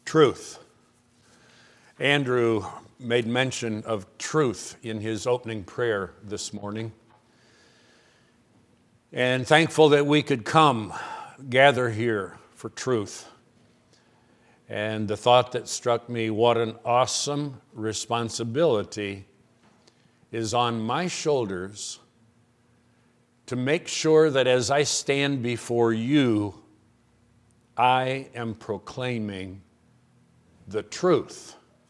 Truth. Andrew made mention of truth in his opening prayer this morning. And thankful that we could gather here for truth. And the thought that struck me, what an awesome responsibility is on my shoulders to make sure that as I stand before you, I am proclaiming the truth.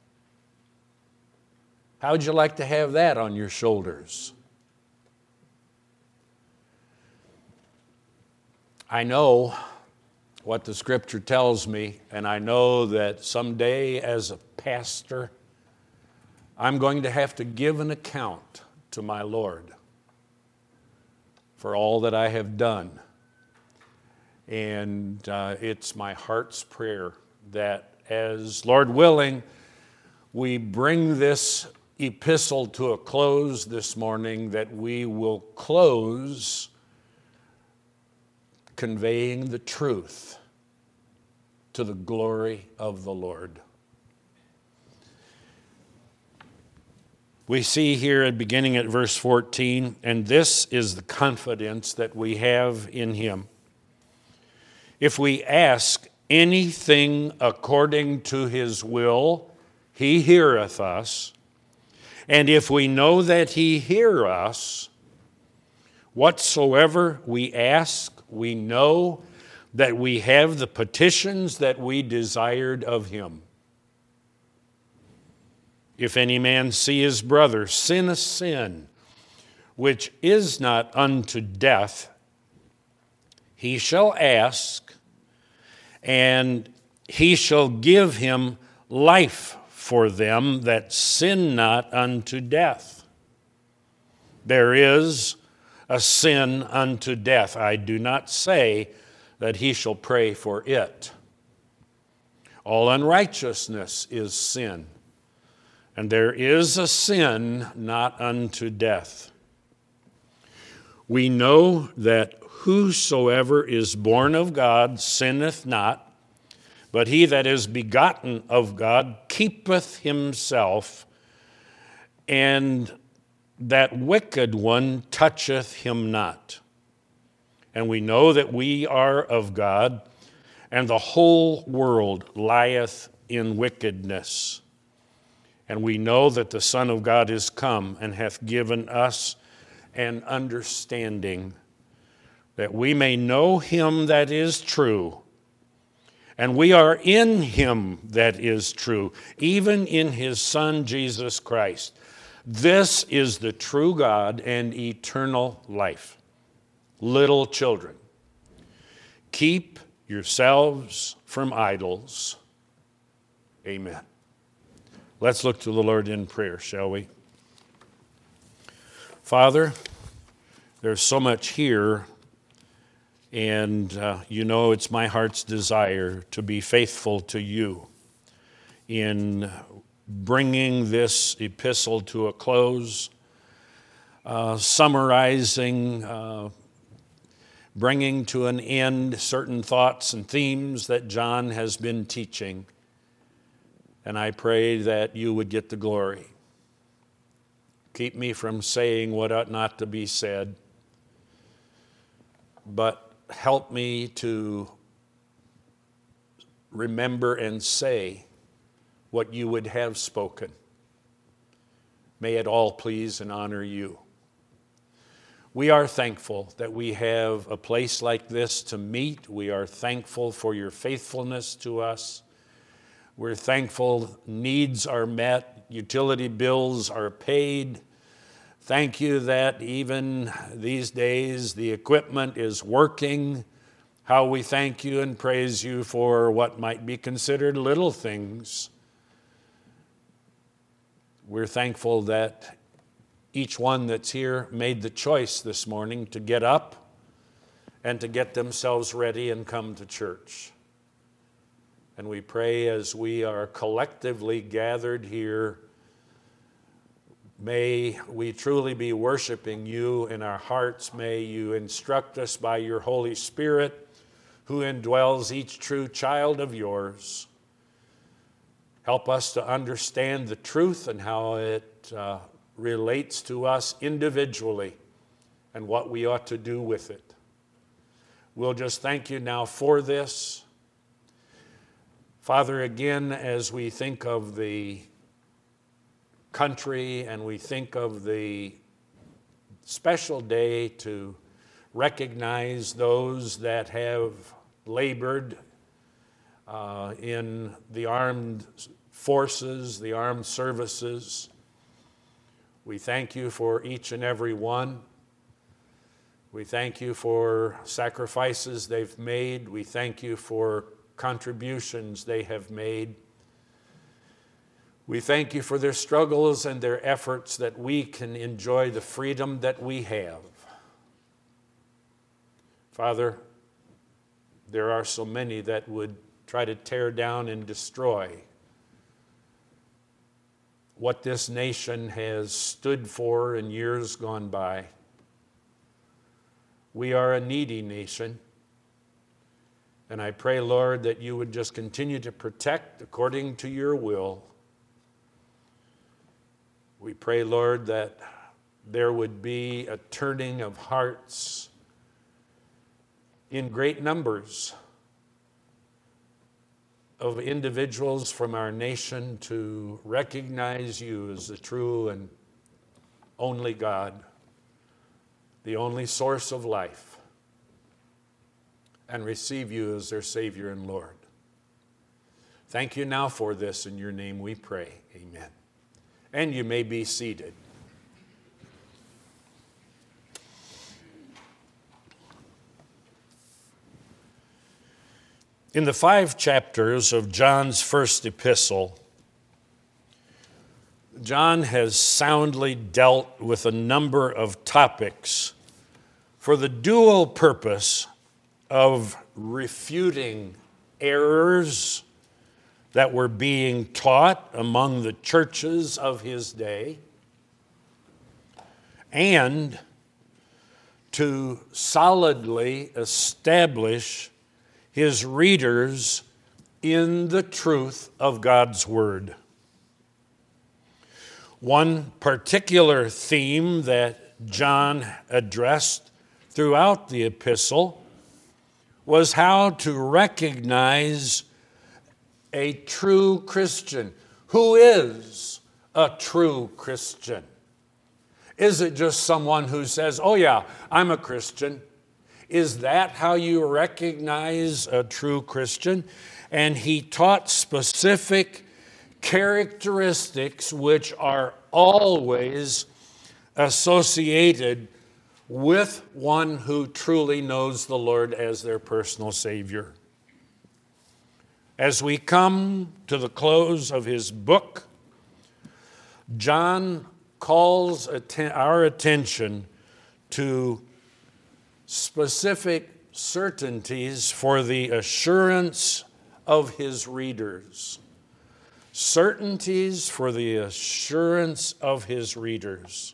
How would you like to have that on your shoulders? I know what the Scripture tells me, and I know that someday as a pastor, I'm going to have to give an account to my Lord for all that I have done. And it's my heart's prayer that as Lord willing, we bring this epistle to a close this morning, that we will close conveying the truth to the glory of the Lord. We see here beginning at verse 14, and this is the confidence that we have in him. If we ask anything according to his will, he heareth us. And if we know that he hear us, whatsoever we ask, we know that we have the petitions that we desired of him. If any man see his brother sin a sin which is not unto death, he shall ask, and he shall give him life for them that sin not unto death. There is a sin unto death. I do not say that he shall pray for it. All unrighteousness is sin, and there is a sin not unto death. We know that whosoever is born of God sinneth not, but he that is begotten of God keepeth himself, and that wicked one toucheth him not. And we know that we are of God, and the whole world lieth in wickedness. And we know that the Son of God is come and hath given us an understanding, that we may know him that is true. And we are in him that is true, even in his Son Jesus Christ. This is the true God and eternal life. Little children, keep yourselves from idols. Amen. Let's look to the Lord in prayer, shall we? Father, there's so much here, and it's my heart's desire to be faithful to you in bringing this epistle to a close, summarizing, bringing to an end certain thoughts and themes that John has been teaching. And I pray that you would get the glory. Keep me from saying what ought not to be said, but help me to remember and say what you would have spoken. May it all please and honor you. We are thankful that we have a place like this to meet. We are thankful for your faithfulness to us. We're thankful needs are met, utility bills are paid. Thank you that even these days the equipment is working. How we thank you and praise you for what might be considered little things. We're thankful that each one that's here made the choice this morning to get up and to get themselves ready and come to church. And we pray as we are collectively gathered here, may we truly be worshiping you in our hearts. May you instruct us by your Holy Spirit, who indwells each true child of yours. Help us to understand the truth and how it relates to us individually and what we ought to do with it. We'll just thank you now for this. Father, again, as we think of the country and we think of the special day to recognize those that have labored in the armed forces, the armed services, we thank you for each and every one. We thank you for sacrifices they've made. We thank you for contributions they have made. We thank you for their struggles and their efforts that we can enjoy the freedom that we have. Father, there are so many that would try to tear down and destroy what this nation has stood for in years gone by. We are a needy nation, and I pray, Lord, that you would just continue to protect according to your will. We pray, Lord, that there would be a turning of hearts in great numbers of individuals from our nation to recognize you as the true and only God, the only source of life, and receive you as their Savior and Lord. Thank you now for this. In your name we pray. Amen. And you may be seated. In the 5 chapters of John's first epistle, John has soundly dealt with a number of topics for the dual purpose of refuting errors that were being taught among the churches of his day and to solidly establish his readers in the truth of God's Word. One particular theme that John addressed throughout the epistle was how to recognize a true Christian. Who is a true Christian? Is it just someone who says, oh yeah, I'm a Christian? Is that how you recognize a true Christian? And he taught specific characteristics which are always associated with one who truly knows the Lord as their personal Savior. As we come to the close of his book, John calls our attention to specific certainties for the assurance of his readers. Certainties for the assurance of his readers.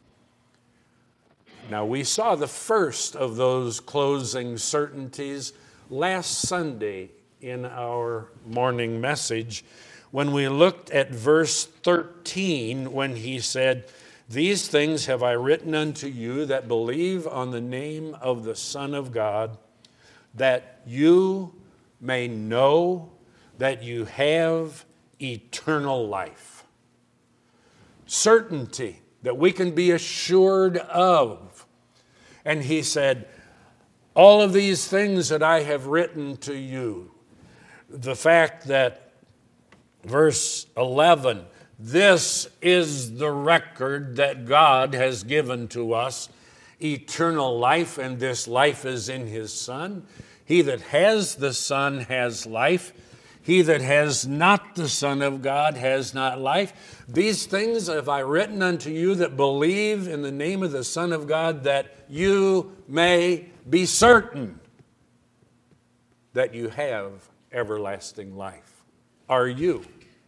Now, we saw the first of those closing certainties last Sunday in our morning message when we looked at verse 13 when he said, "These things have I written unto you that believe on the name of the Son of God, that you may know that you have eternal life." Certainty that we can be assured of. And he said, all of these things that I have written to you, the fact that verse 11, this is the record that God has given to us, eternal life, and this life is in his Son. He that has the Son has life. He that has not the Son of God has not life. These things have I written unto you that believe in the name of the Son of God, that you may be certain that you have everlasting life. Are you?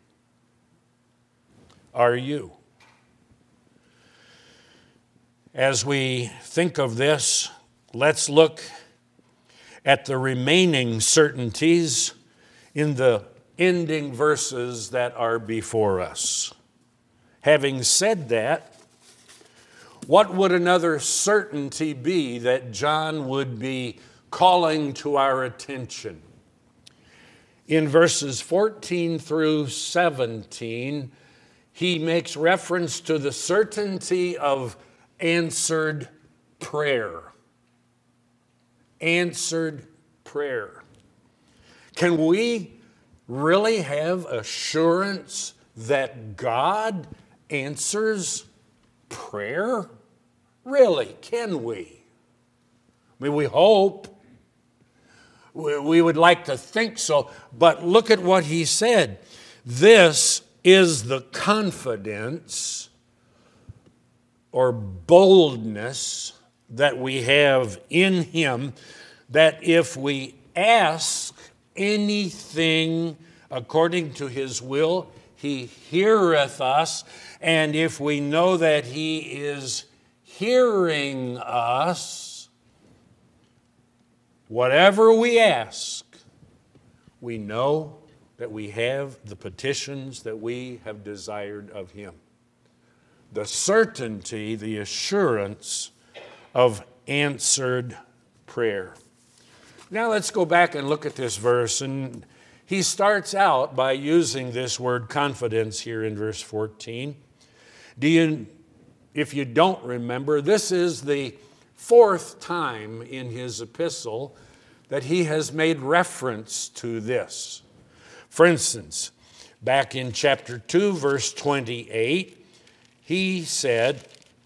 Are you? As we think of this, let's look at the remaining certainties in the ending verses that are before us. Having said that, what would another certainty be that John would be calling to our attention? In verses 14 through 17, he makes reference to the certainty of answered prayer. Answered prayer. Can we really have assurance that God answers prayer? Really, can we? I mean, we hope. We would like to think so, but look at what he said. This is the confidence or boldness that we have in him, that if we ask anything according to his will, he heareth us. And if we know that he is hearing us, whatever we ask, we know that we have the petitions that we have desired of him. The certainty, the assurance of answered prayer. Now let's go back and look at this verse. And he starts out by using this word confidence here in verse 14. If you don't remember, this is the fourth time in his epistle that he has made reference to this. For instance, back in chapter 2, verse 28, he said,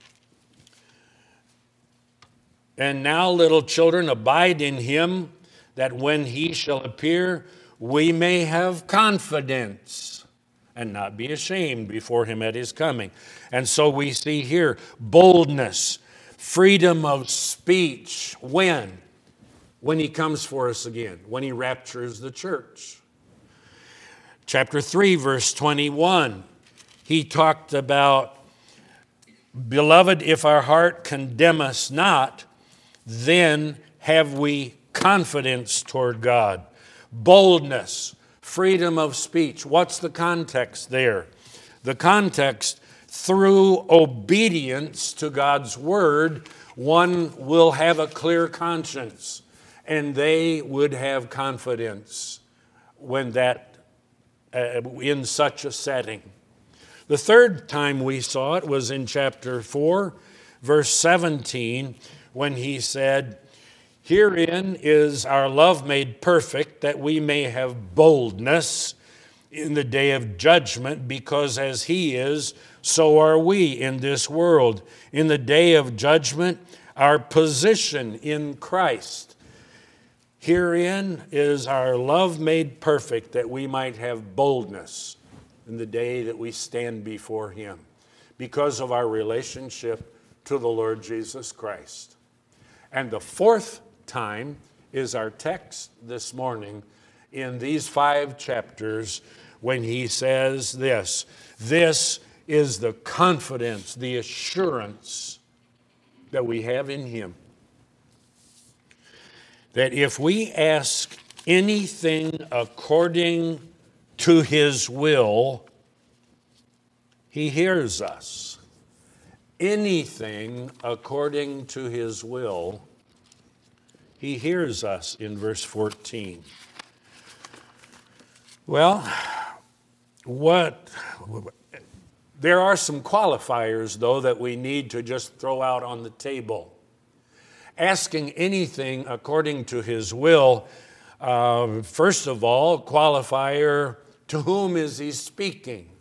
"And now, little children, abide in him, that when he shall appear, we may have confidence and not be ashamed before him at his coming." And so we see here boldness, freedom of speech. When? When he comes for us again, when he raptures the church. Chapter 3, verse 21, he talked about, "Beloved, if our heart condemn us not, then have we confidence toward God." Boldness, freedom of speech. What's the context there? The context, through obedience to God's word, one will have a clear conscience, and they would have confidence when in such a setting. The third time we saw it was in chapter 4, verse 17, when he said, "Herein is our love made perfect, that we may have boldness in the day of judgment, because as he is, so are we in this world." In the day of judgment, our position in Christ. Herein is our love made perfect, that we might have boldness in the day that we stand before him, because of our relationship to the Lord Jesus Christ. And the fourth time is our text this morning in these 5 chapters, when he says this is the confidence, the assurance that we have in him, that if we ask anything according to his will, he hears us. Anything according to his will, he hears us, in verse 14. Well, there are some qualifiers, though, that we need to just throw out on the table. Asking anything according to his will, first of all, qualifier, to whom is he speaking?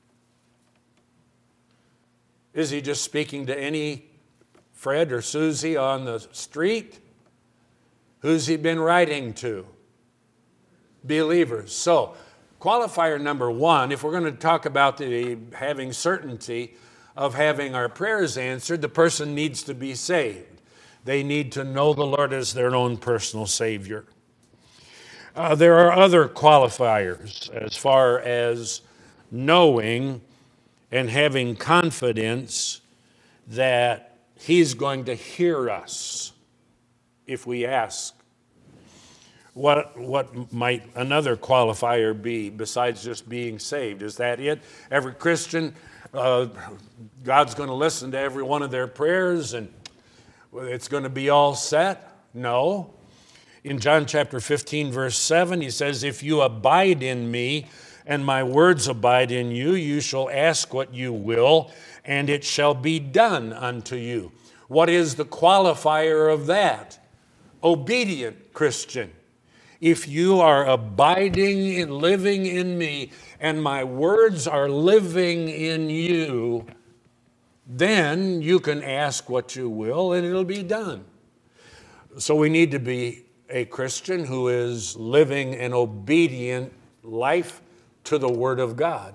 Is he just speaking to any Fred or Susie on the street? Who's he been writing to? Believers. So, qualifier number 1, if we're going to talk about having certainty of having our prayers answered, the person needs to be saved. They need to know the Lord as their own personal Savior. There are other qualifiers as far as knowing and having confidence that he's going to hear us if we ask. What might another qualifier be besides just being saved? Is that it? Every Christian, God's going to listen to every one of their prayers and it's going to be all set? No. In John chapter 15, verse 7, he says, if you abide in me and my words abide in you, you shall ask what you will, and it shall be done unto you. What is the qualifier of that? Obedient Christian. If you are abiding and living in me, and my words are living in you, then you can ask what you will, and it'll be done. So we need to be a Christian who is living an obedient life to the Word of God.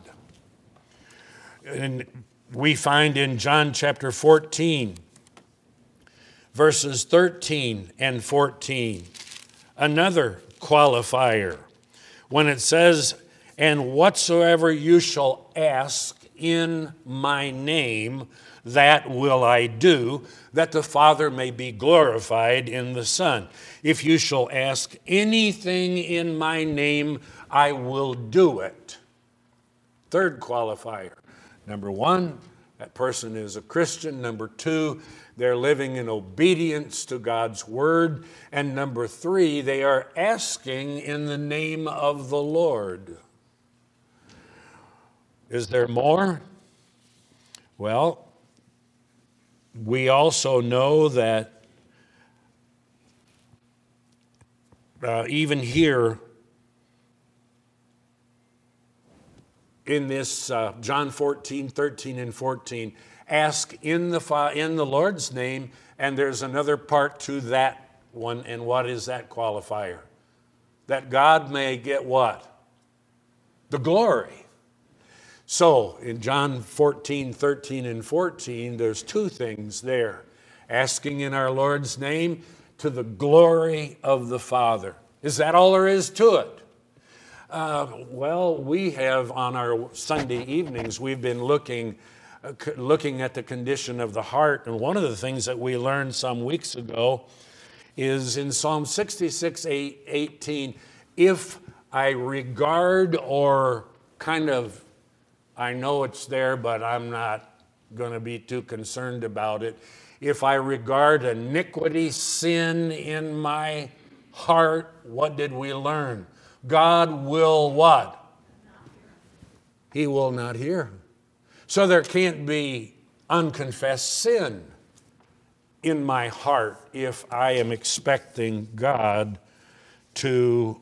And we find in John chapter 14, verses 13 and 14, another qualifier. When it says, and whatsoever you shall ask in my name, that will I do, that the Father may be glorified in the Son. If you shall ask anything in my name, I will do it. Third qualifier. Number one, that person is a Christian. Number two, they're living in obedience to God's word. And number three, they are asking in the name of the Lord. Is there more? Well, we also know that even here in this John 14, 13 and 14, ask in the Lord's name, and there's another part to that one, and what is that qualifier? That God may get what? The glory. So in John 14, 13 and 14, there's two things there. Asking in our Lord's name to the glory of the Father. Is that all there is to it? Well, we have on our Sunday evenings, we've been looking at the condition of the heart. And one of the things that we learned some weeks ago is in Psalm 66, 18, if I regard or I know it's there, but I'm not going to be too concerned about it. If I regard iniquity, sin in my heart, what did we learn? God will what? He will not hear. So there can't be unconfessed sin in my heart if I am expecting God to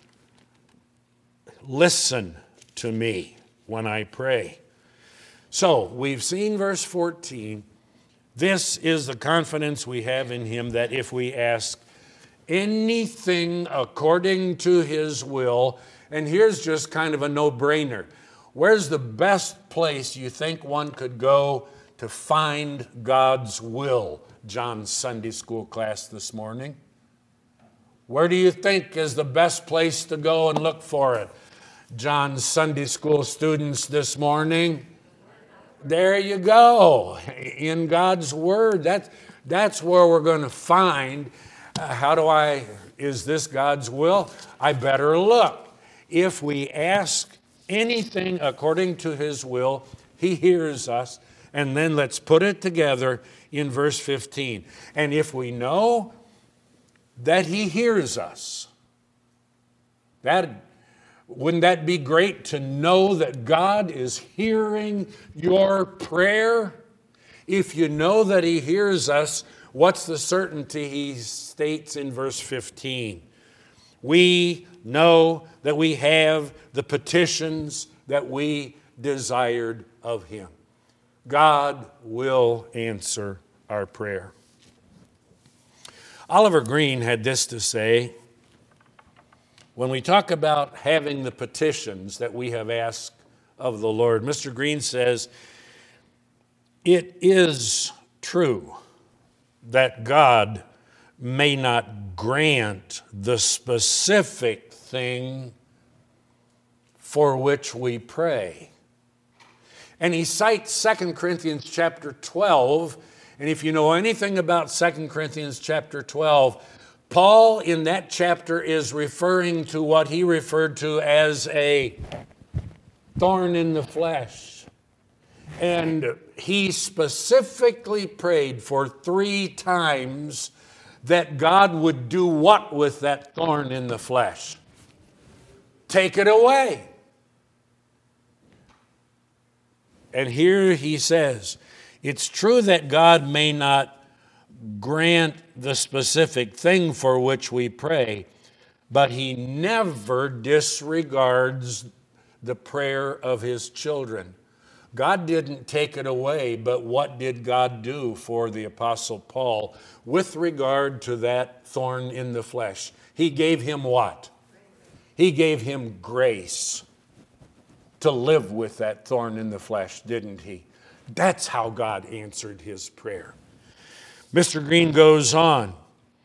listen to me when I pray. So we've seen verse 14. This is the confidence we have in him, that if we ask anything according to his will, and here's just kind of a no-brainer. Where's the best place you think one could go to find God's will? John's Sunday school class this morning. Where do you think is the best place to go and look for it? John's Sunday school students this morning. There you go. In God's Word. That's where we're going to find. Is this God's will? I better look. If we ask anything according to his will, he hears us. And then let's put it together in verse 15. And if we know that he hears us, wouldn't that be great to know that God is hearing your prayer? If you know that he hears us, what's the certainty he states in verse 15? We know that we have the petitions that we desired of him. God will answer our prayer. Oliver Green had this to say: when we talk about having the petitions that we have asked of the Lord, Mr. Green says, it is true that God may not grant the specific thing for which we pray. And he cites 2 Corinthians chapter 12. And if you know anything about 2 Corinthians chapter 12, Paul in that chapter is referring to what he referred to as a thorn in the flesh. And he specifically prayed for 3 times that God would do what with that thorn in the flesh? Take it away. And here he says, it's true that God may not grant the specific thing for which we pray, but he never disregards the prayer of his children. God didn't take it away, but what did God do for the Apostle Paul with regard to that thorn in the flesh? He gave him what? He gave him grace to live with that thorn in the flesh, didn't he? That's how God answered his prayer. Mr. Green goes on.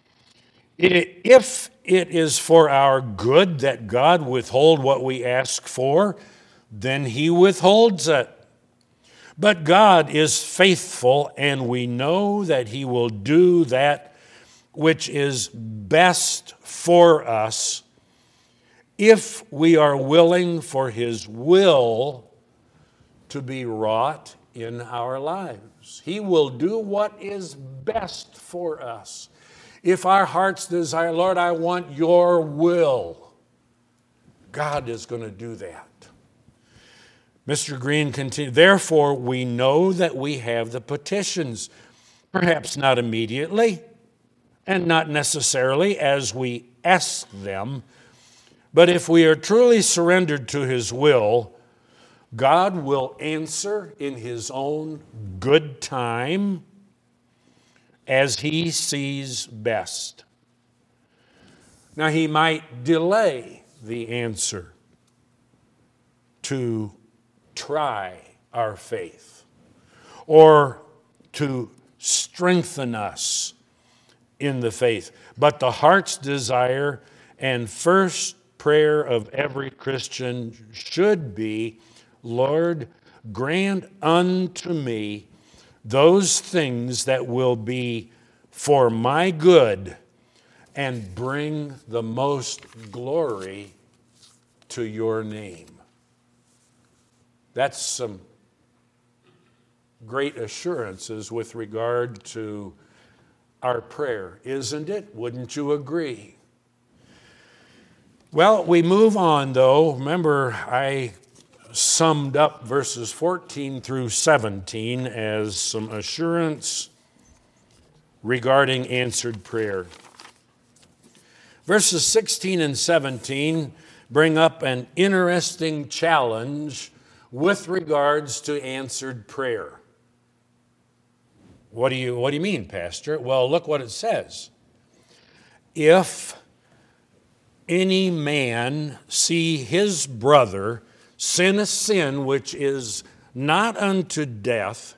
If it is for our good that God withhold what we ask for, then he withholds it. But God is faithful, and we know that he will do that which is best for us if we are willing for his will to be wrought in our lives. He will do what is best for us. If our heart's desire, Lord, I want your will, God is going to do that. Mr. Green continued, therefore we know that we have the petitions, perhaps not immediately, and not necessarily as we ask them, but if we are truly surrendered to his will, God will answer in his own good time as he sees best. Now, he might delay the answer to try our faith or to strengthen us in the faith. But the heart's desire and first prayer of every Christian should be, Lord, grant unto me those things that will be for my good and bring the most glory to your name. That's some great assurances with regard to our prayer, isn't it? Wouldn't you agree? Well, we move on, though. Remember, I summed up verses 14 through 17 as some assurance regarding answered prayer. Verses 16 and 17 bring up an interesting challenge with regards to answered prayer. What do you mean, Pastor? Well, look what it says. If any man see his brother sin a sin which is not unto death,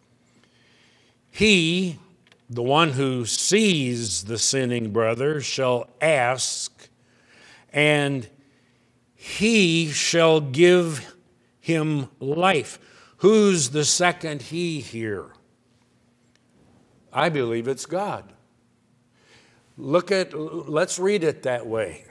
he, the one who sees the sinning brother, shall ask, and he shall give him life. Who's the second he here? I believe it's God. Let's read it that way.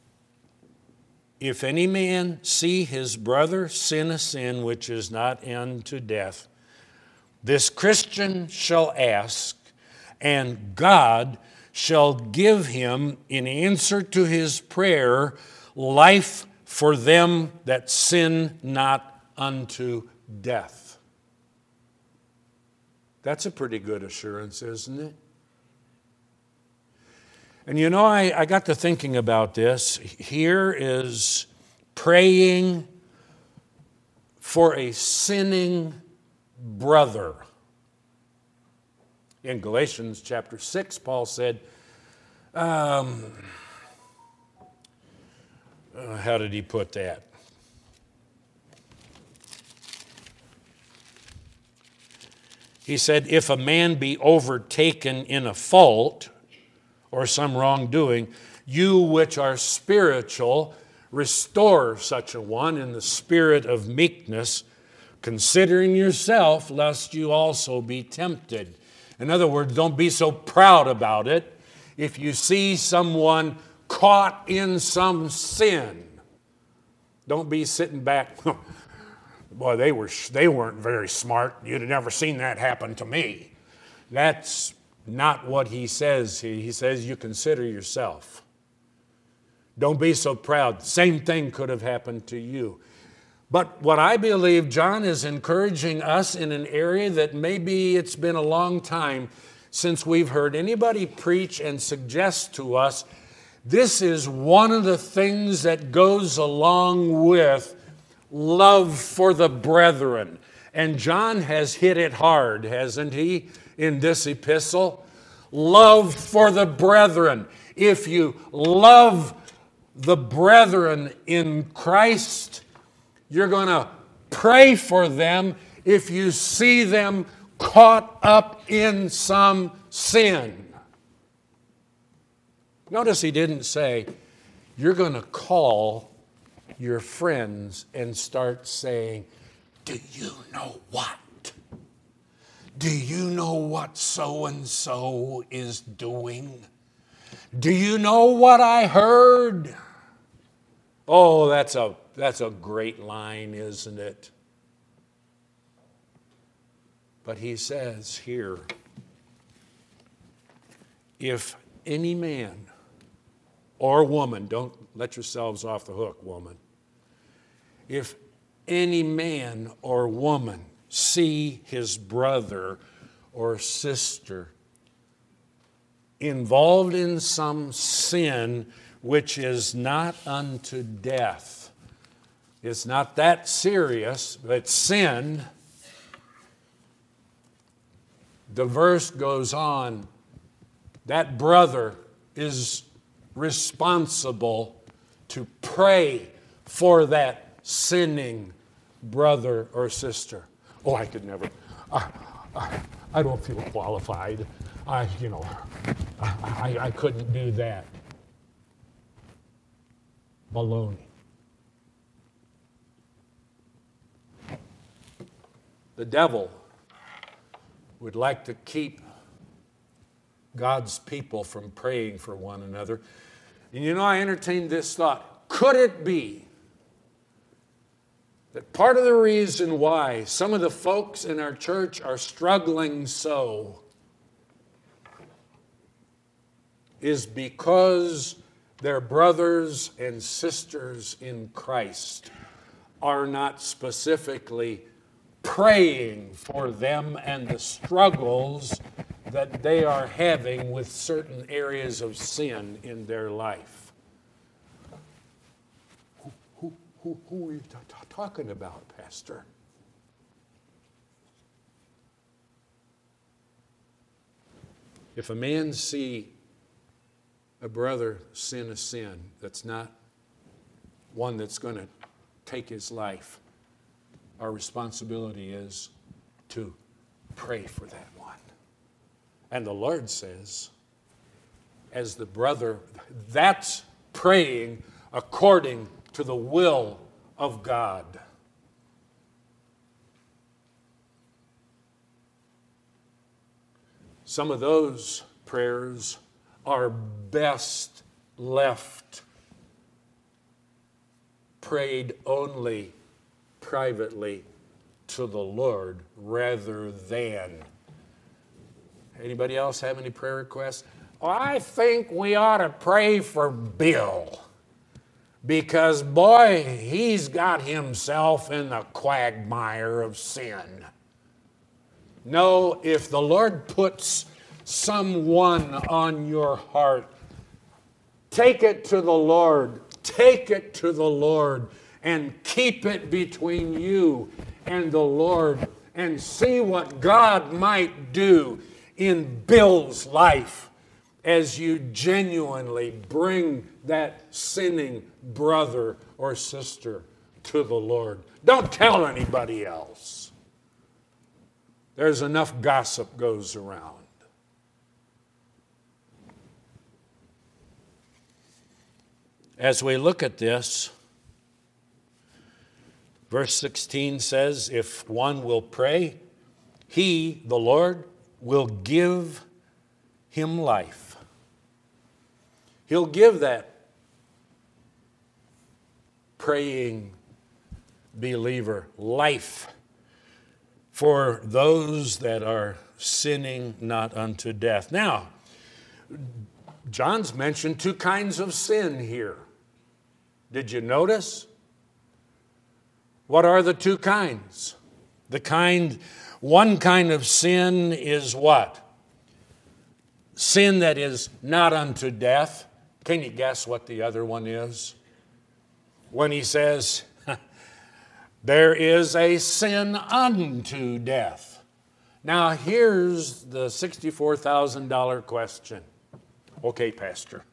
If any man see his brother sin a sin which is not unto death, this Christian shall ask, and God shall give him, in answer to his prayer, life for them that sin not unto death. That's a pretty good assurance, isn't it? And you know, I got to thinking about this. Here is praying for a sinning brother. In Galatians chapter 6, Paul said, how did he put that? He said, if a man be overtaken in a fault or some wrongdoing, you which are spiritual, restore such a one in the spirit of meekness, considering yourself, lest you also be tempted. In other words, don't be so proud about it. if you see someone caught in some sin, don't be sitting back. Boy, they weren't very smart. You'd have never seen that happen to me. That's not what he says. He says you consider yourself. Don't be so proud. Same thing could have happened to you. But what I believe John is encouraging us in an area that maybe it's been a long time since we've heard anybody preach and suggest to us, this is one of the things that goes along with love for the brethren. And John has hit it hard, hasn't he, in this epistle? Love for the brethren. If you love the brethren in Christ, you're going to pray for them if you see them caught up in some sin. Notice he didn't say, you're going to call your friends and start saying, do you know what? Do you know what so-and-so is doing? Do you know what I heard? Oh, that's a great line, isn't it? But he says here, if any man or woman, don't let yourselves off the hook, woman. If any man or woman see his brother or sister involved in some sin which is not unto death, it's not that serious, but sin. The verse goes on, that brother is responsible to pray for that sinning brother or sister. Oh, I could never. I don't feel qualified. I couldn't do that. Baloney. The devil would like to keep God's people from praying for one another. And I entertained this thought. Could it be that part of the reason why some of the folks in our church are struggling so is because their brothers and sisters in Christ are not specifically praying for them and the struggles that they are having with certain areas of sin in their life? Who are you talking about, Pastor? If a man see a brother sin a sin that's not one that's going to take his life, our responsibility is to pray for that one. And the Lord says, as the brother, that's praying according to the will of God. Some of those prayers are best left prayed only privately to the Lord rather than. Anybody else have any prayer requests? Oh, I think we ought to pray for Bill because, boy, he's got himself in the quagmire of sin. No, if the Lord puts someone on your heart, take it to the Lord. Take it to the Lord and keep it between you and the Lord and see what God might do in Bill's life as you genuinely bring that sinning brother or sister to the Lord. Don't tell anybody else. There's enough gossip goes around. As we look at this, verse 16 says, if one will pray, he, the Lord, will give him life. He'll give that praying believer life for those that are sinning not unto death. Now, John's mentioned two kinds of sin here. Did you notice? What are the two kinds? One kind of sin is what? Sin that is not unto death. Can you guess what the other one is? When he says, there is a sin unto death. Now here's the $64,000 question. Okay, Pastor.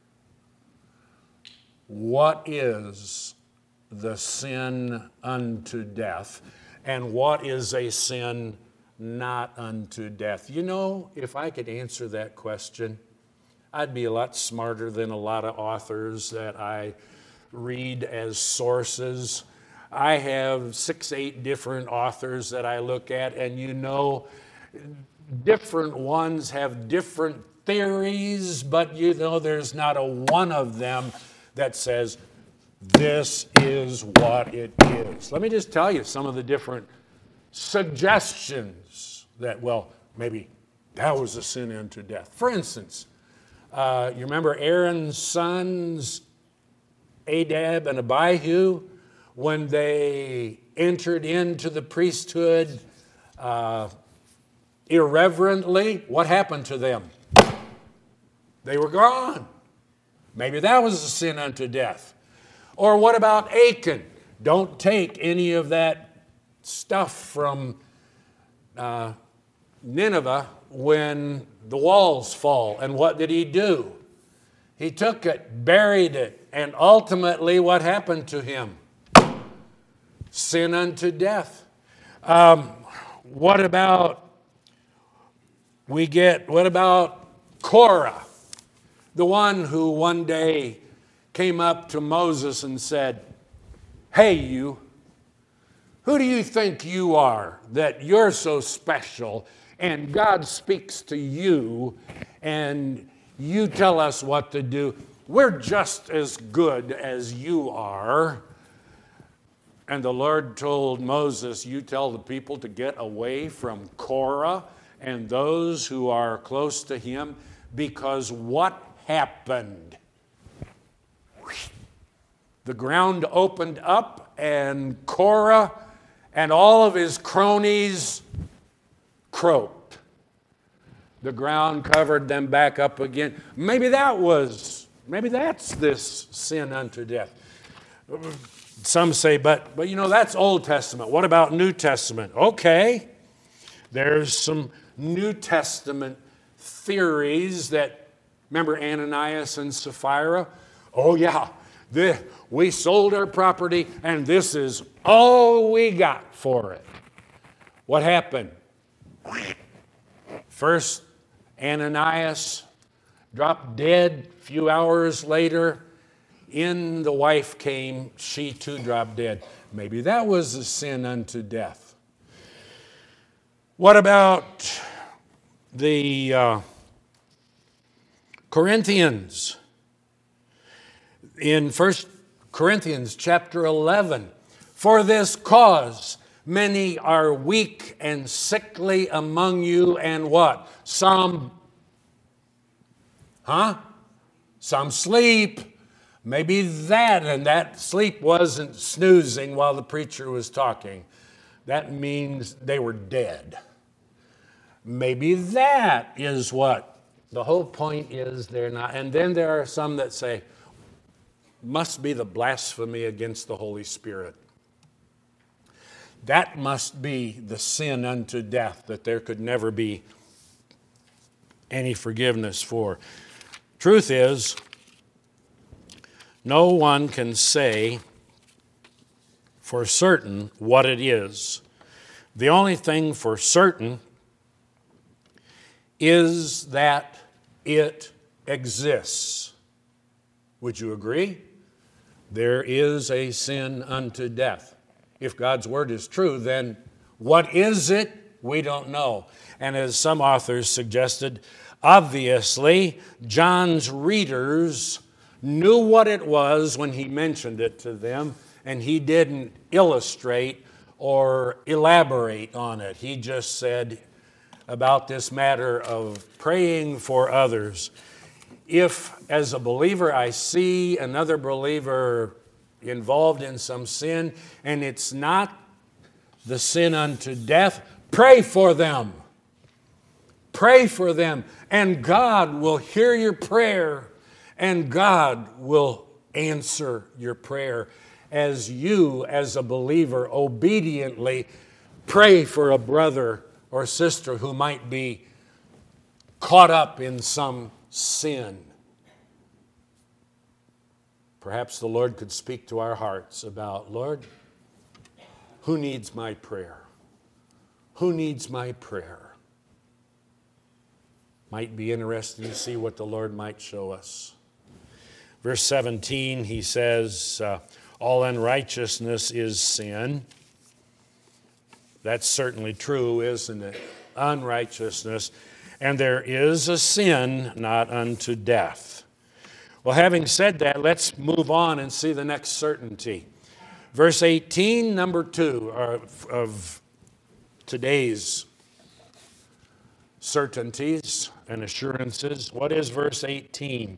What is the sin unto death? And what is a sin not unto death? You know, if I could answer that question, I'd be a lot smarter than a lot of authors that I read as sources. I have 8 different authors that I look at, and you know, different ones have different theories, but you know, there's not a one of them that says, this is what it is. Let me just tell you some of the different suggestions that, well, maybe that was a sin unto death. For instance, you remember Aaron's sons, Nadab and Abihu, when they entered into the priesthood irreverently, what happened to them? They were gone. Maybe that was a sin unto death. Or what about Achan? Don't take any of that stuff from Nineveh when the walls fall. And what did he do? He took it, buried it, and ultimately what happened to him? Sin unto death. What about Korah, the one who one day came up to Moses and said, hey, you, who do you think you are that you're so special and God speaks to you and you tell us what to do? We're just as good as you are. And the Lord told Moses, you tell the people to get away from Korah and those who are close to him, because what happened? The ground opened up and Korah and all of his cronies croaked. The ground covered them back up again. Maybe that's this sin unto death. Some say, but you know, that's Old Testament. What about New Testament? Okay, there's some New Testament theories that, remember Ananias and Sapphira? Oh yeah, we sold our property and this is all we got for it. What happened? First, Ananias dropped dead. A few hours later, in the wife came, she too dropped dead. Maybe that was a sin unto death. What about the Corinthians? In 1 Corinthians chapter 11, for this cause many are weak and sickly among you, and what? Some sleep. Maybe that sleep wasn't snoozing while the preacher was talking. That means they were dead. Maybe that is what the whole point is. They're not. And then there are some that say, must be the blasphemy against the Holy Spirit. That must be the sin unto death that there could never be any forgiveness for. Truth is, no one can say for certain what it is. The only thing for certain is that it exists. Would you agree? There is a sin unto death. If God's word is true, then what is it? We don't know. And as some authors suggested, obviously, John's readers knew what it was when he mentioned it to them, and he didn't illustrate or elaborate on it. He just said about this matter of praying for others. If, as a believer, I see another believer involved in some sin, and it's not the sin unto death, pray for them. Pray for them, and God will hear your prayer, and God will answer your prayer as you, as a believer, obediently pray for a brother or sister who might be caught up in some sin. Perhaps the Lord could speak to our hearts about, Lord, who needs my prayer? Who needs my prayer? Might be interesting to see what the Lord might show us. Verse 17, he says, all unrighteousness is sin. That's certainly true, isn't it? Unrighteousness. And there is a sin not unto death. Well, having said that, let's move on and see the next certainty. Verse 18, number 2 of today's certainties and assurances. What is verse 18?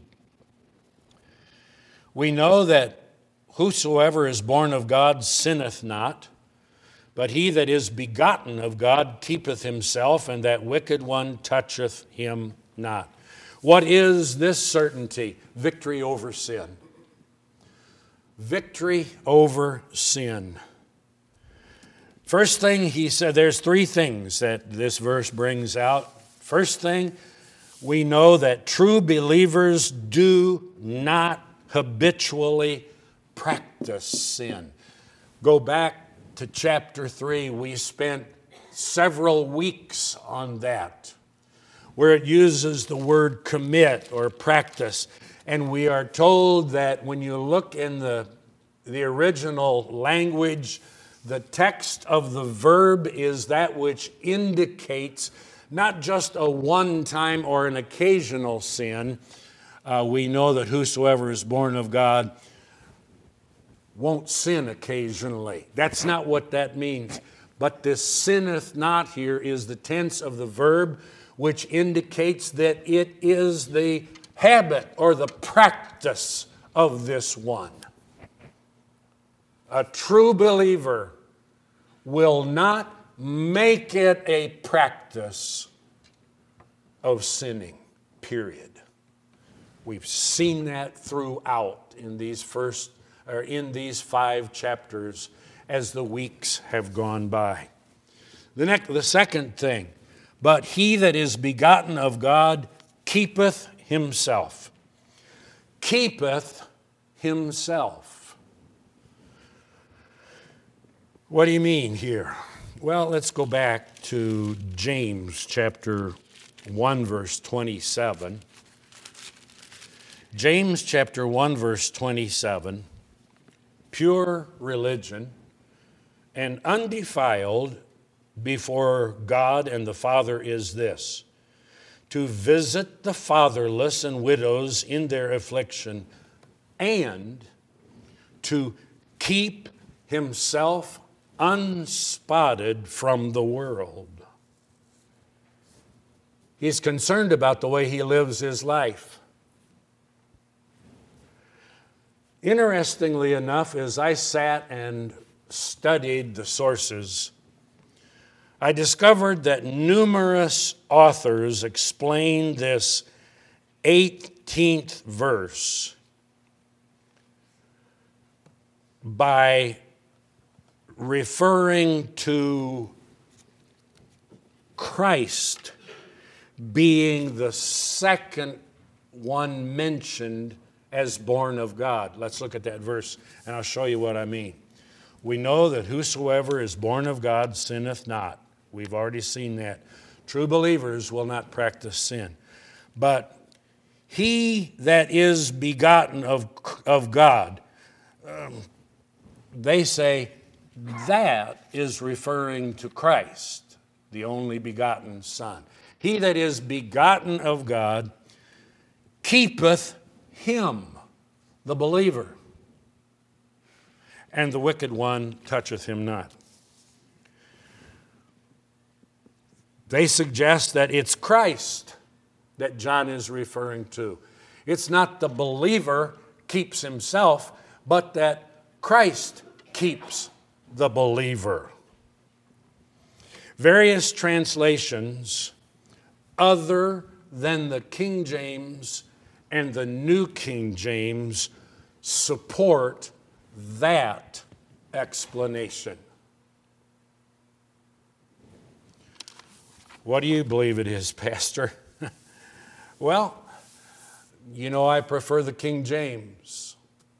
We know that whosoever is born of God sinneth not, but he that is begotten of God keepeth himself, and that wicked one toucheth him not. What is this certainty? Victory over sin. Victory over sin. First thing he said, there's 3 things that this verse brings out. First thing, we know that true believers do not habitually practice sin. Go back to chapter 3. We spent several weeks on that, where it uses the word commit or practice. And we are told that when you look in the original language, the text of the verb is that which indicates not just a one-time or an occasional sin. We know that whosoever is born of God won't sin occasionally. That's not what that means. But this sinneth not here is the tense of the verb, which indicates that it is the habit or the practice of this one. A true believer will not make it a practice of sinning, period. We've seen that throughout in these 5 chapters as the weeks have gone by. The second thing, but he that is begotten of God keepeth himself. Keepeth himself. What do you mean here? Well, let's go back to James chapter 1, verse 27. James chapter 1, verse 27. Pure religion and undefiled before God and the Father is this: to visit the fatherless and widows in their affliction, and to keep himself unspotted from the world. He's concerned about the way he lives his life. Interestingly enough, as I sat and studied the sources, I discovered that numerous authors explain this 18th verse by referring to Christ being the second one mentioned as born of God. Let's look at that verse, and I'll show you what I mean. We know that whosoever is born of God sinneth not. We've already seen that. True believers will not practice sin. But he that is begotten of God, they say that is referring to Christ, the only begotten Son. He that is begotten of God keepeth him. the believer, and the wicked one toucheth him not. They suggest that it's Christ that John is referring to. It's not the believer keeps himself, but that Christ keeps the believer. Various translations other than the King James and the New King James support that explanation. What do you believe it is, Pastor? Well, I prefer the King James.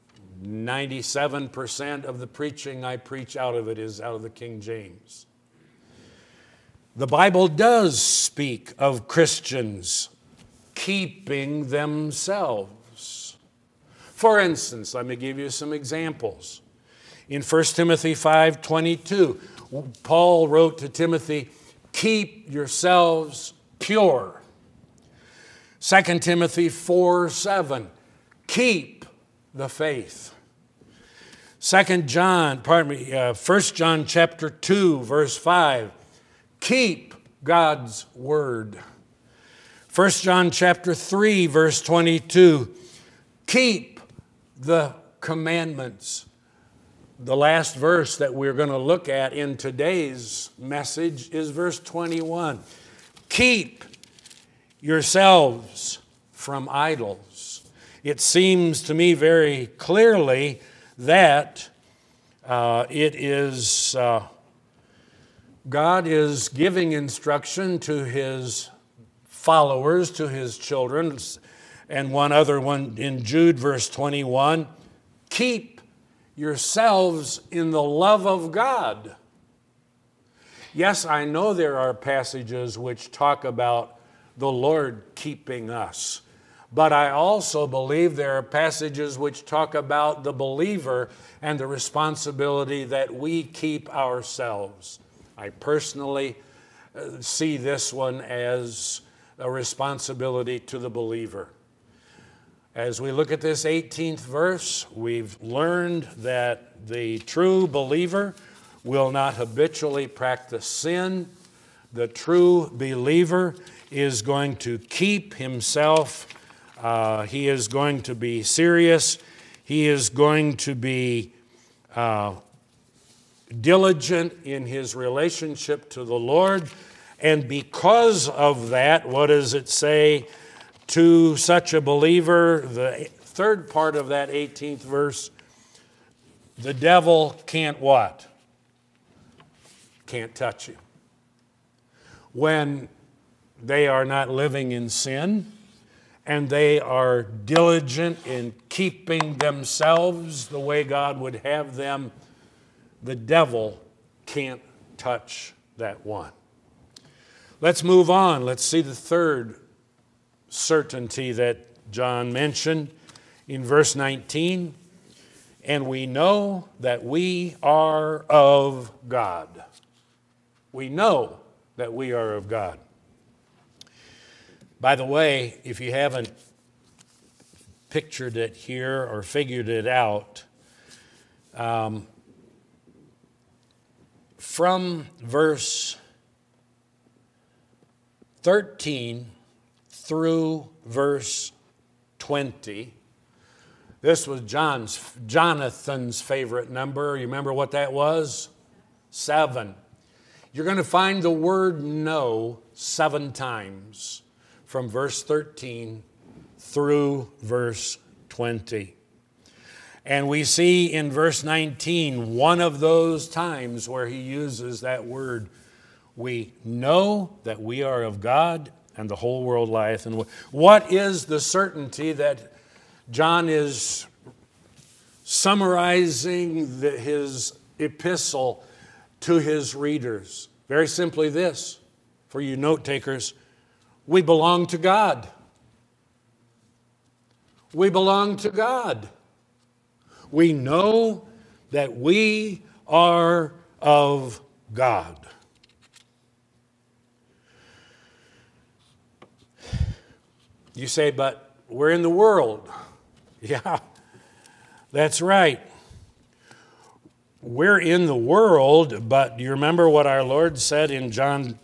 97% of the preaching I preach out of it is out of the King James. The Bible does speak of Christians keeping themselves. For instance, let me give you some examples. In 1 Timothy 5:22, Paul wrote to Timothy, "Keep yourselves pure." 2 Timothy 4:7, "Keep the faith." 1 John chapter 2, verse 5, "Keep God's word." 1 John chapter 3, verse 22, "Keep the commandments." The last verse that we're going to look at in today's message is verse 21. "Keep yourselves from idols." It seems to me very clearly that it is God is giving instruction to his followers, to his children, and one other one in Jude verse 21, "Keep yourselves in the love of God." Yes, I know there are passages which talk about the Lord keeping us, but I also believe there are passages which talk about the believer and the responsibility that we keep ourselves. I personally see this one as a responsibility to the believer. As we look at this 18th verse, we've learned that the true believer will not habitually practice sin. The true believer is going to keep himself. He is going to be serious. He is going to be diligent in his relationship to the Lord. And because of that, what does it say to such a believer? The third part of that 18th verse, the devil can't what? Can't touch you. When they are not living in sin and they are diligent in keeping themselves the way God would have them, the devil can't touch that one. Let's move on. Let's see the third certainty that John mentioned in verse 19. "And we know that we are of God." We know that we are of God. By the way, if you haven't pictured it here or figured it out, from verse 13 through verse 20, this was Jonathan's favorite number. You remember what that was? 7. You're going to find the word "know" 7 times from verse 13 through verse 20. And we see in verse 19 one of those times where he uses that word. We know that we are of God, and the whole world lieth in. What is the certainty that John is summarizing his epistle to his readers? Very simply this, for you note takers, we belong to God. We belong to God. We know that we are of God. You say, but we're in the world. Yeah, That's right. We're in the world, but do you remember what our Lord said in John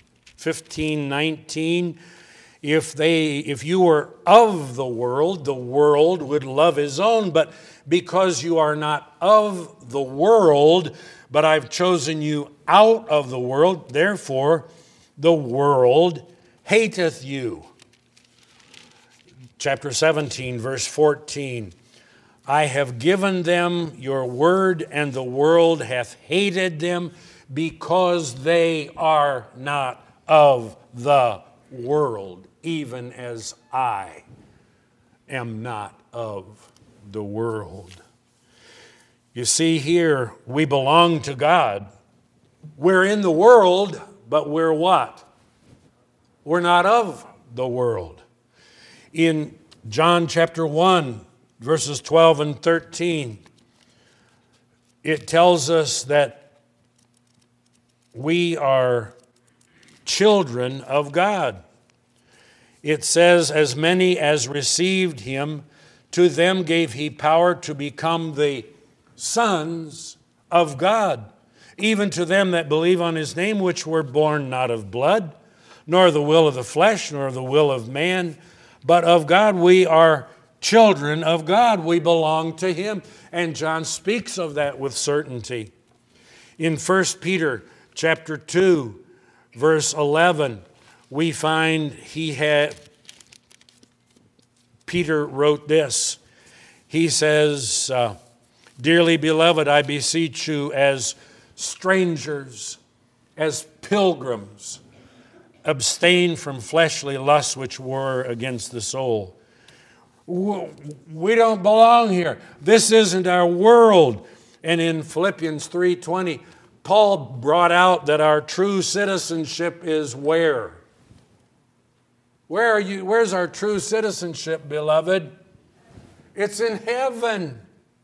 15:19? If you were of the world would love his own, but because you are not of the world, but I've chosen you out of the world, therefore the world hateth you. Chapter 17, verse 14. I have given them your word, and the world hath hated them, because they are not of the world, even as I am not of the world. You see here, we belong to God. We're in the world, but we're what? We're not of the world. In John chapter 1, verses 12 and 13, it tells us that we are children of God. It says, as many as received him, to them gave he power to become the sons of God, even to them that believe on his name, which were born not of blood, nor the will of the flesh, nor the will of man, but of God. We are children of God. We belong to him. And John speaks of that with certainty. In 1 Peter chapter 2, verse 11, we find Peter wrote this. He says, dearly beloved, I beseech you as strangers, as pilgrims, abstain from fleshly lusts which war against the soul. We don't belong here. This isn't our world. And in Philippians 3:20, Paul brought out that our true citizenship is where? Where's our true citizenship, beloved? It's in heaven.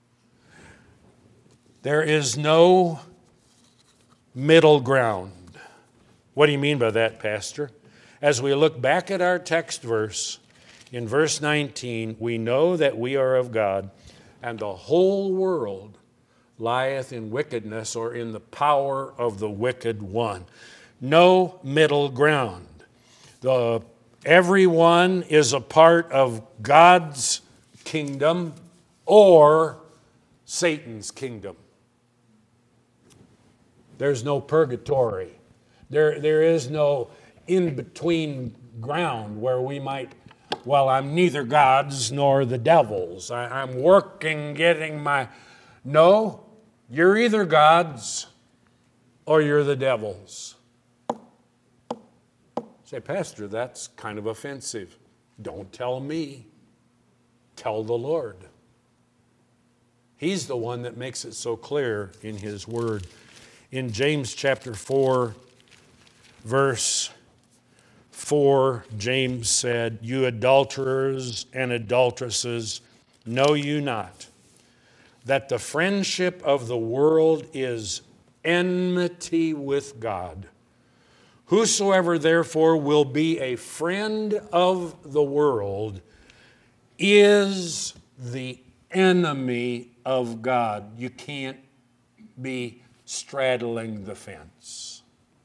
There is no middle ground. What do you mean by that, Pastor? As we look back at our text verse, in verse 19, we know that we are of God, and the whole world lieth in wickedness, or in the power of the wicked one. No middle ground. Everyone is a part of God's kingdom or Satan's kingdom. There's no purgatory. There is no in-between ground where we might, well, I'm neither God's nor the devil's. I'm working, getting my... No, you're either God's or you're the devil's. Say, Pastor, that's kind of offensive. Don't tell me. Tell the Lord. He's the one that makes it so clear in his word. In James chapter 4, verse 4, James said, you adulterers and adulteresses, know you not that the friendship of the world is enmity with God? Whosoever therefore will be a friend of the world is the enemy of God. You can't be straddling the fence.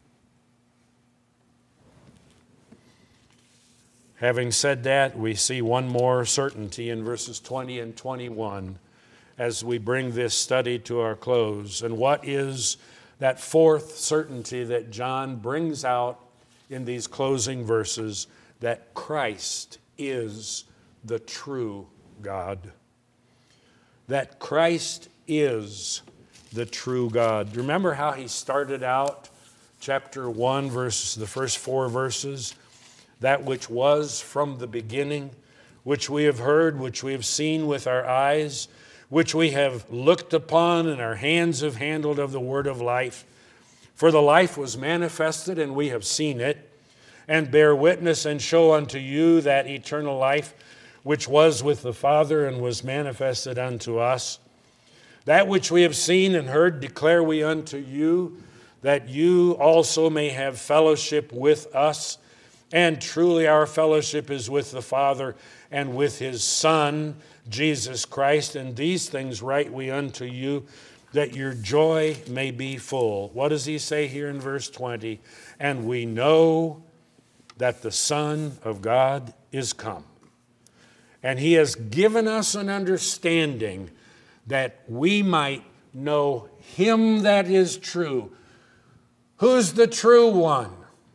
Having said that, we see one more certainty in verses 20 and 21 as we bring this study to our close. And what is that fourth certainty that John brings out in these closing verses? That Christ is the true God. That Christ is the true God. Remember how he started out chapter 1, the first 4 verses? That which was from the beginning, which we have heard, which we have seen with our eyes, which we have looked upon and our hands have handled of the word of life. For the life was manifested, and we have seen it, and bear witness and show unto you that eternal life which was with the Father and was manifested unto us. That which we have seen and heard declare we unto you, that you also may have fellowship with us. And truly our fellowship is with the Father and with his Son, Jesus Christ, and these things write we unto you, that your joy may be full. What does he say here in verse 20? And we know that the Son of God is come. And he has given us an understanding that we might know him that is true. Who's the true one?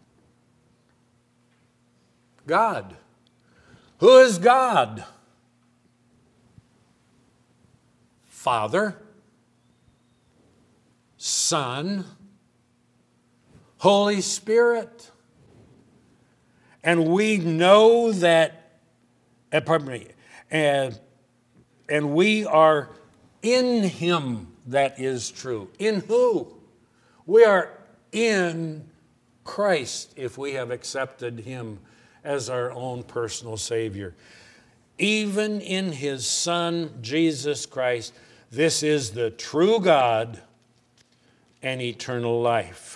God. Who is God? Father, Son, Holy Spirit. And we know that, and we are in him that is true. In who? We are in Christ if we have accepted him as our own personal Savior. Even in his Son, Jesus Christ, this is the true God and eternal life.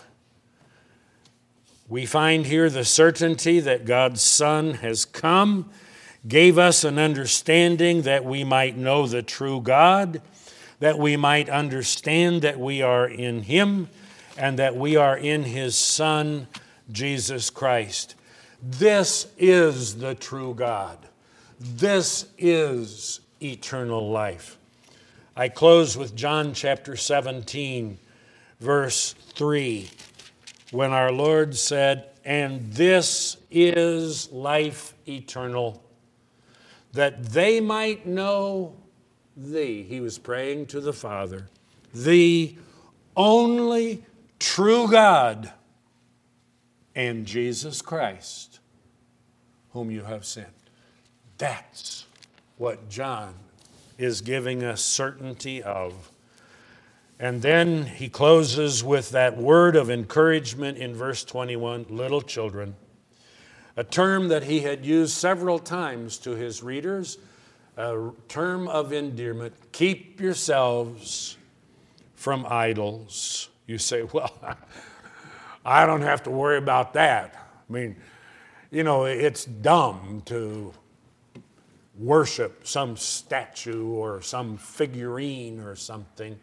We find here the certainty that God's Son has come, gave us an understanding that we might know the true God, that we might understand that we are in him, and that we are in his Son, Jesus Christ. This is the true God. This is eternal life. I close with John chapter 17, verse 3, when our Lord said, and this is life eternal, that they might know thee. He was praying to the Father, the only true God, and Jesus Christ, whom you have sent. That's what John is giving us certainty of. And then he closes with that word of encouragement in verse 21, little children, a term that he had used several times to his readers, a term of endearment. Keep yourselves from idols. You say, well, I don't have to worry about that. I mean, it's dumb to worship some statue or some figurine or something.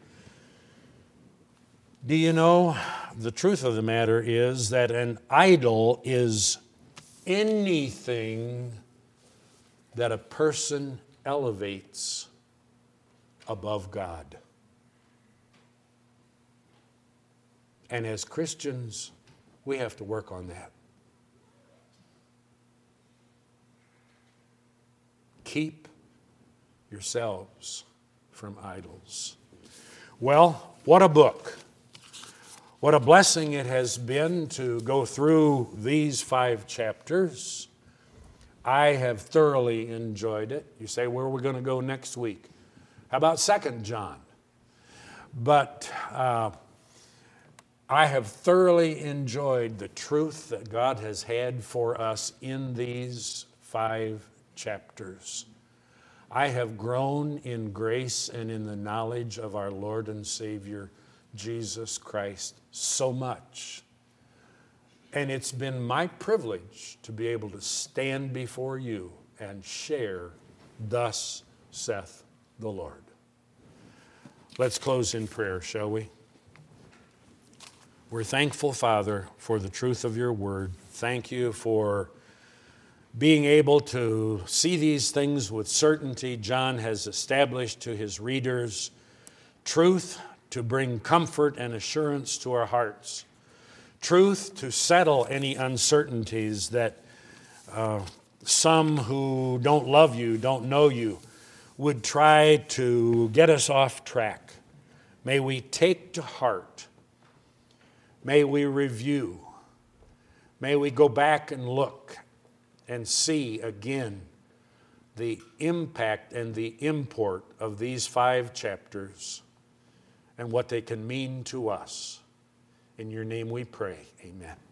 Do you know, the truth of the matter is that an idol is anything that a person elevates above God. And as Christians, we have to work on that. Keep yourselves from idols. Well, what a book. What a blessing it has been to go through these 5 chapters. I have thoroughly enjoyed it. You say, where are we going to go next week? How about 2 John? But I have thoroughly enjoyed the truth that God has had for us in these 5 chapters. I have grown in grace and in the knowledge of our Lord and Savior, Jesus Christ, so much. And it's been my privilege to be able to stand before you and share, thus saith the Lord. Let's close in prayer, shall we? We're thankful, Father, for the truth of your word. Thank you for being able to see these things with certainty. John has established to his readers truth to bring comfort and assurance to our hearts. Truth to settle any uncertainties that some who don't love you, don't know you, would try to get us off track. May we take to heart. May we review. May we go back and look and see again the impact and the import of these 5 chapters and what they can mean to us. In your name we pray, amen.